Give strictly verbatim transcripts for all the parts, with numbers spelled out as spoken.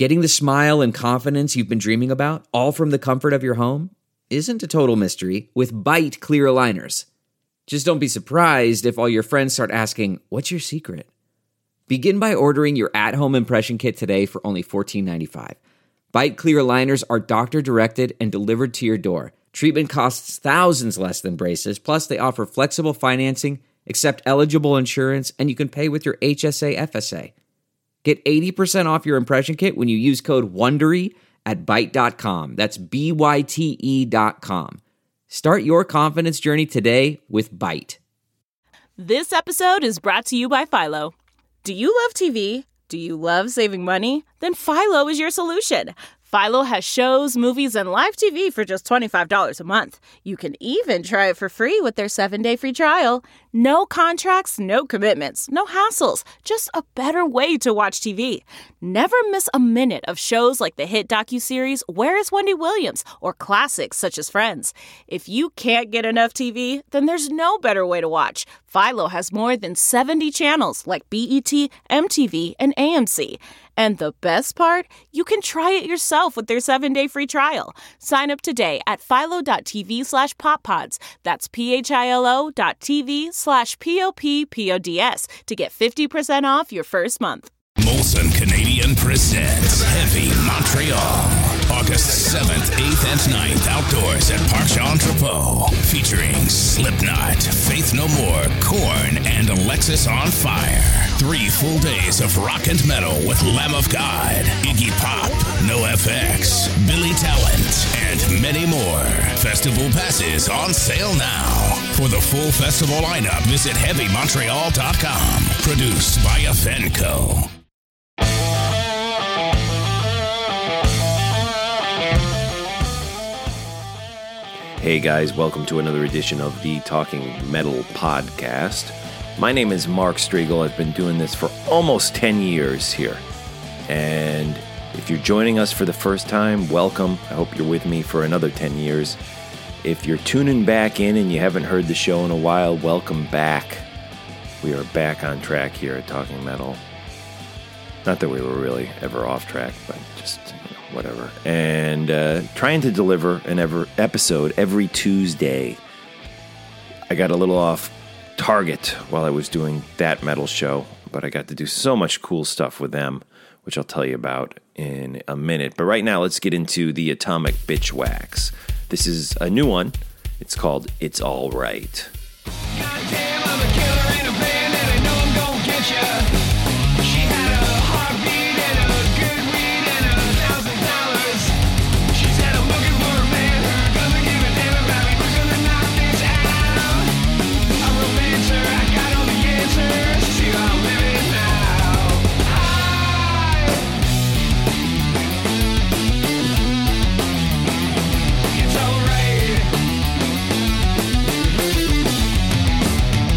Getting the smile and confidence you've been dreaming about, all from the comfort of your home, isn't a total mystery with Byte clear aligners. Just don't be surprised if all your friends start asking, "What's your secret?" Begin by ordering your at-home impression kit today for only fourteen ninety-five. Byte clear aligners are doctor-directed and delivered to your door. Treatment costs thousands less than braces, plus they offer flexible financing, accept eligible insurance, and you can pay with your H S A F S A. Get eighty percent off your impression kit when you use code WONDERY at byte dot com. That's B Y T E dot com. Start your confidence journey today with Byte. This episode is brought to you by Philo. Do you love T V? Do you love saving money? Then Philo is your solution. Philo has shows, movies, and live T V for just twenty-five dollars a month. You can even try it for free with their seven-day free trial. No contracts, no commitments, no hassles. Just a better way to watch T V. Never miss a minute of shows like the hit docuseries Where is Wendy Williams? Or classics such as Friends. If you can't get enough T V, then there's no better way to watch. Philo has more than seventy channels like B E T, M T V, and A M C. And the best part? You can try it yourself with their seven-day free trial. Sign up today at philo.tv slash poppods. That's P-H-I-L-O dot TV slash P-O-P-P-O-D-S to get fifty percent off your first month. Molson Canadian presents Heavy Montreal. August seventh, eighth, and ninth, outdoors at Parc Jean-Drapeau. Featuring Slipknot, Faith No More, Korn, and Alexis on Fire. Three full days of rock and metal with Lamb of God, Iggy Pop, NoFX, Billy Talent, and many more. Festival passes on sale now. For the full festival lineup, visit heavy montreal dot com. Produced by Afenco. Hey guys, welcome to another edition of the Talking Metal Podcast. My name is Mark Striegel. I've been doing this for almost ten years here. And if you're joining us for the first time, welcome. I hope you're with me for another ten years. If you're tuning back in and you haven't heard the show in a while, welcome back. We are back on track here at Talking Metal. Not that we were really ever off track, but just, you know, whatever. And uh, trying to deliver an ever episode every Tuesday. I got a little off target while I was doing that metal show, but I got to do so much cool stuff with them, which I'll tell you about in a minute. But right now, let's get into the Atomic Bitch Wax. This is a new one. It's called It's All Right. Goddamn, I'm a killer in a band and I know I'm gonna get ya. She had a heartbeat and a good weed and a thousand dollars. She said I'm looking for a man who doesn't give a damn about me. Who's gonna knock this out? I'm a romancer, I got all the answers. See how I'm living now. I... It's alright.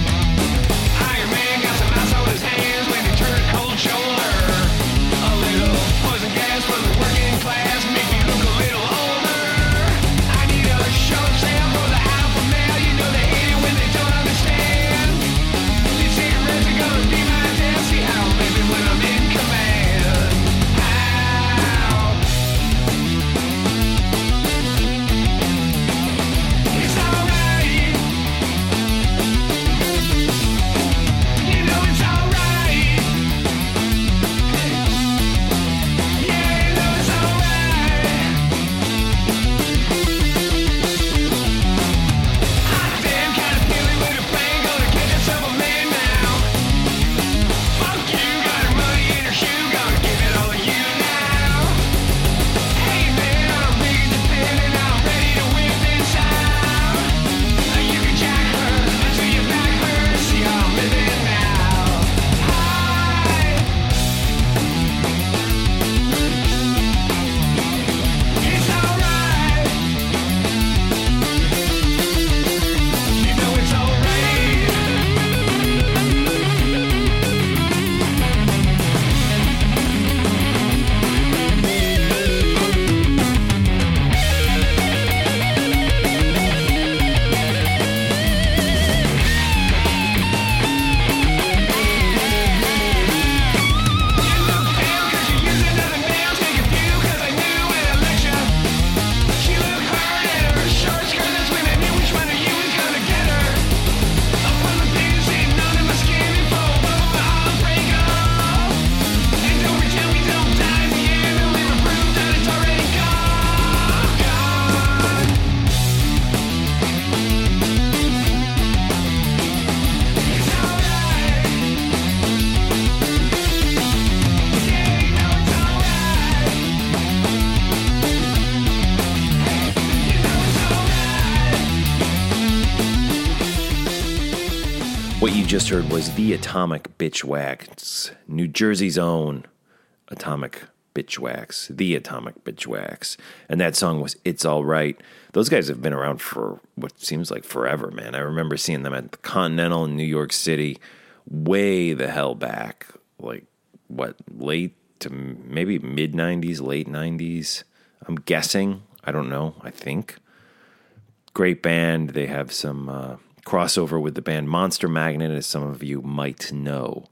just heard was the Atomic Bitchwax, New Jersey's own Atomic Bitchwax, the Atomic Bitchwax. And that song was It's All Right. Those guys have been around for what seems like forever, man. I remember seeing them at the Continental in New York City way the hell back, like, what, late to maybe mid-nineties, late nineties. I'm guessing. I don't know. I think. Great band. They have some uh, crossover with the band Monster Magnet, as some of you might know.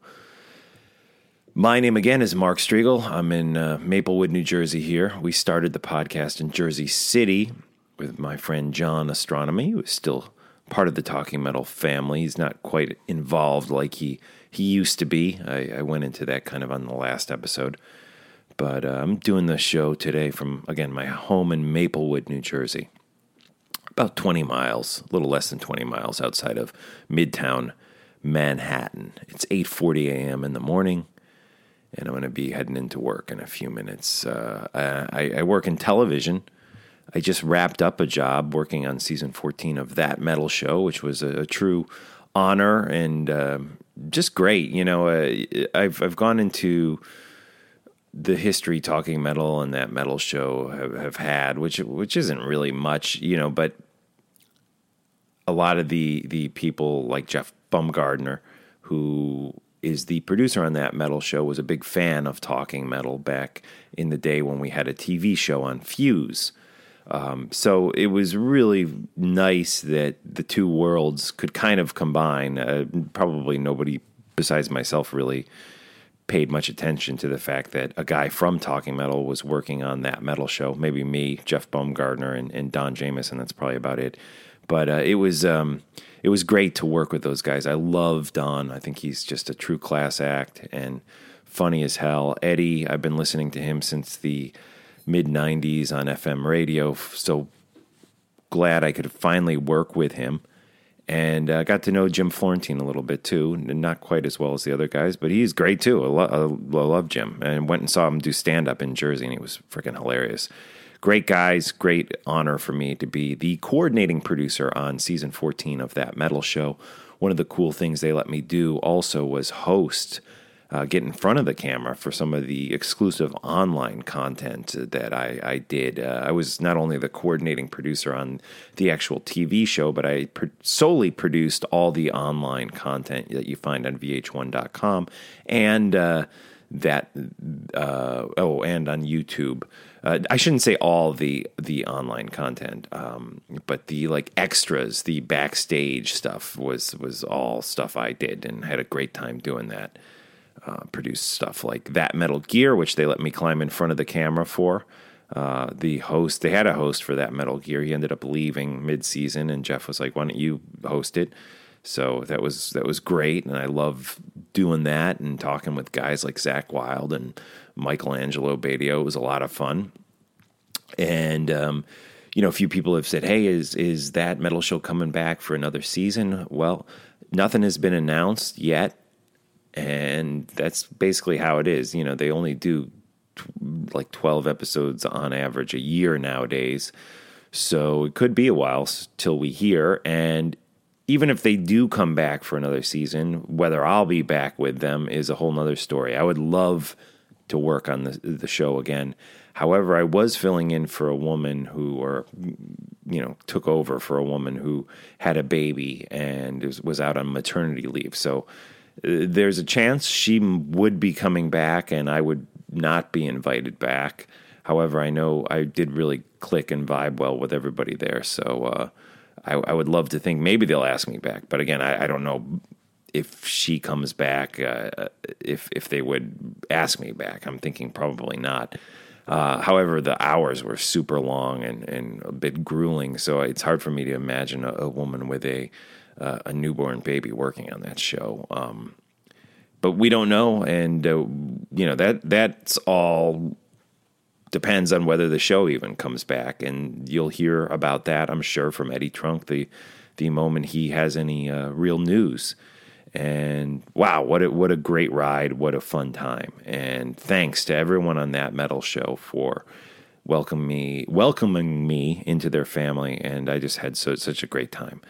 My name again is Mark Striegel. I'm in uh, Maplewood, New Jersey here. We started the podcast in Jersey City with my friend John Astronomy, who is still part of the Talking Metal family. He's not quite involved like he, he used to be. I, I went into that kind of on the last episode. But uh, I'm doing the show today from, again, my home in Maplewood, New Jersey. About twenty miles, a little less than twenty miles outside of Midtown Manhattan. It's eight forty a.m. in the morning. And I'm going to be heading into work in a few minutes. Uh, I, I work in television. I just wrapped up a job working on season fourteen of That Metal Show, which was a, a true honor and uh, just great. You know, uh, I've I've gone into the history Talking Metal and That Metal Show have, have had, which which isn't really much, you know, but a lot of the the people like Jeff Bumgardner, who is the producer on That Metal Show, was a big fan of Talking Metal back in the day when we had a T V show on Fuse. Um, so it was really nice that the two worlds could kind of combine. Uh, probably nobody besides myself really paid much attention to the fact that a guy from Talking Metal was working on That Metal Show. Maybe me, Jeff Bumgardner, and, and Don Jamieson. That's probably about it. But uh, it was um, it was great to work with those guys. I love Don. I think he's just a true class act and funny as hell. Eddie, I've been listening to him since the mid nineties on F M radio. So glad I could finally work with him. And I uh, got to know Jim Florentine a little bit too. Not quite as well as the other guys, but he's great too. I, lo- I love Jim. And went and saw him do stand-up in Jersey, and he was freaking hilarious. Great guys, great honor for me to be the coordinating producer on season fourteen of That Metal Show. One of the cool things they let me do also was host, uh, get in front of the camera for some of the exclusive online content that I, I did. Uh, I was not only the coordinating producer on the actual T V show, but I pro- solely produced all the online content that you find on V H one dot com and uh, that uh, oh, and on YouTube. Uh, I shouldn't say all the the online content, um, but the like extras, the backstage stuff was was all stuff I did and had a great time doing that. Uh, produced stuff like That Metal Gear, which they let me climb in front of the camera for. Uh, the host, they had a host for That Metal Gear. He ended up leaving mid-season, and Jeff was like, "Why don't you host it?" So that was that was great, and I love doing that and talking with guys like Zach Wilde and Michelangelo Badio. It was a lot of fun. And um, you know, a few people have said, "Hey, is is That Metal Show coming back for another season?" Well, nothing has been announced yet, and that's basically how it is. You know, they only do t- like twelve episodes on average a year nowadays, so it could be a while till we hear. And even if they do come back for another season, whether I'll be back with them is a whole nother story. I would love to work on the the show again. However, I was filling in for a woman who, or you know, took over for a woman who had a baby and was, was out on maternity leave. So uh, there's a chance she would be coming back, and I would not be invited back. However, I know I did really click and vibe well with everybody there. So uh, I, I would love to think maybe they'll ask me back. But again, I, I don't know if she comes back, uh, if if they would ask me back. I'm thinking probably not. Uh, however, the hours were super long and, and a bit grueling, so it's hard for me to imagine a, a woman with a uh, a newborn baby working on that show. Um, but we don't know, and uh, you know that that's all depends on whether the show even comes back, and you'll hear about that, I'm sure, from Eddie Trunk the the moment he has any uh, real news. And wow, what a, what a great ride. What a fun time. And thanks to everyone on That Metal Show for welcoming me, welcoming me into their family. And I just had so, such a great time.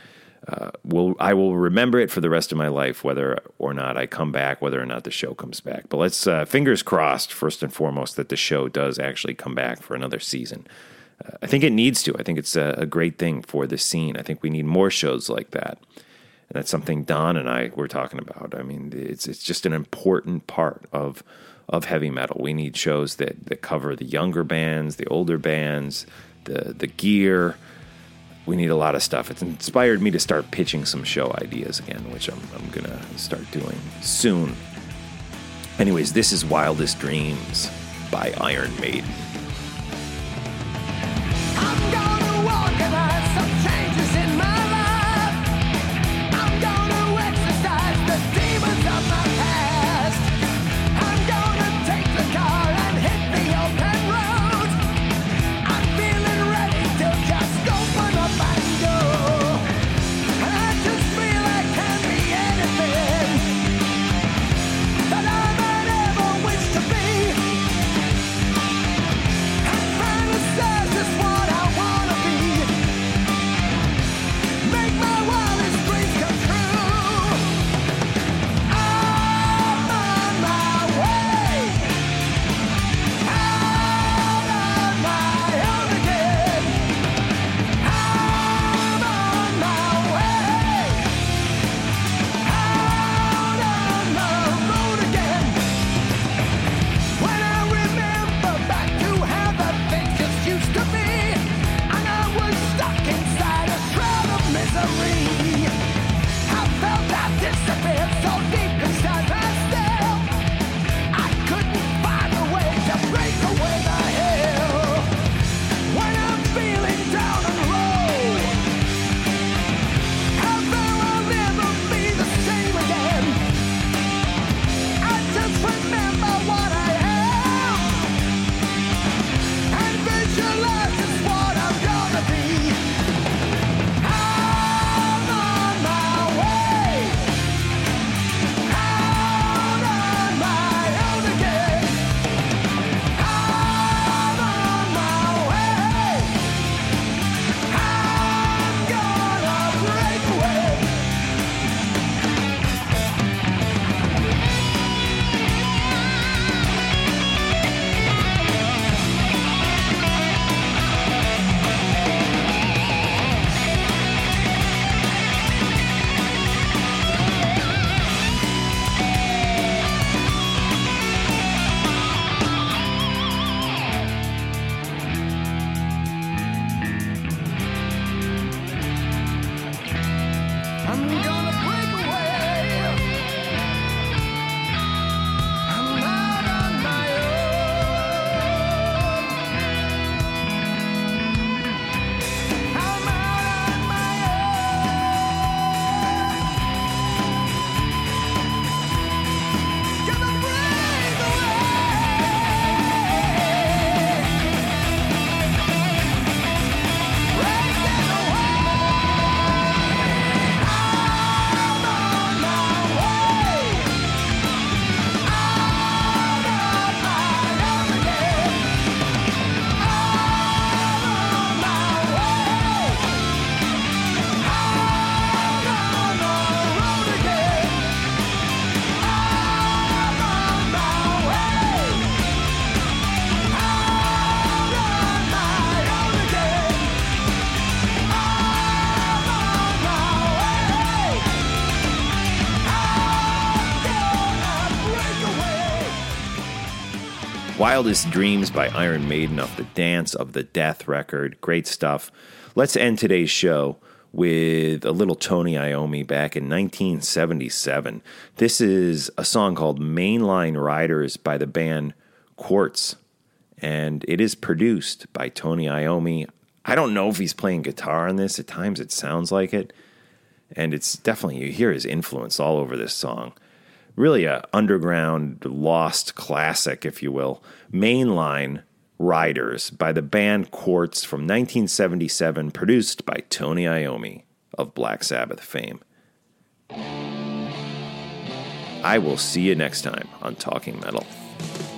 uh, will I will remember it for the rest of my life, whether or not I come back, whether or not the show comes back. But let's uh, fingers crossed, first and foremost, that the show does actually come back for another season. Uh, I think it needs to. I think it's a, a great thing for the scene. I think we need more shows like that. And that's something Don and I were talking about. I mean, it's it's just an important part of of heavy metal. We need shows that, that cover the younger bands, the older bands, the the gear. We need a lot of stuff. It's inspired me to start pitching some show ideas again, which I'm, I'm going to start doing soon. Anyways, this is Wildest Dreams by Iron Maiden. I'm gonna organize some changes in my life. I'm gonna exercise the demons of my past. I'm gonna take the car and hit the open road. I'm feeling ready to just open up and go. And I just feel I can be anything that I might ever wish to be. And fantasize just what I wanna be. Make my wildest dreams come true. I'm on my way. Out on my own again. I'm on my way. Out on the road again. When I remember back to how the things just used to be, and I was stuck inside a shroud of misery. I felt I disappeared so deep inside myself. I couldn't find a way to break away the hell. When I'm feeling down and low, I vow I'll never be the same again. I just remember what I am and visualize it's what I'm gonna be. I'm on my way. Out on my own again. I'm on my way. I'm gonna break away. I'm gonna break away. I'm out on my own. I'm out on my own. Gonna break away. Breaking away. I'm on my way. Out on my own again. I'm on my way. Out on the road again. I'm on my way. Out on my own again. I'm on my way. I'm gonna break away. Wildest Dreams by Iron Maiden off the Dance of the Death record. Great stuff. Let's end today's show with a little Tony Iommi back in nineteen seventy-seven. This is a song called Mainline Riders by the band Quartz, and it is produced by Tony Iommi. I don't know if he's playing guitar on this. At times it sounds like it, and it's definitely, you hear his influence all over this song. Really a underground lost classic, if you will. Mainline Riders by the band Quartz from nineteen seventy-seven, produced by Tony Iommi of Black Sabbath fame. I will see you next time on Talking Metal.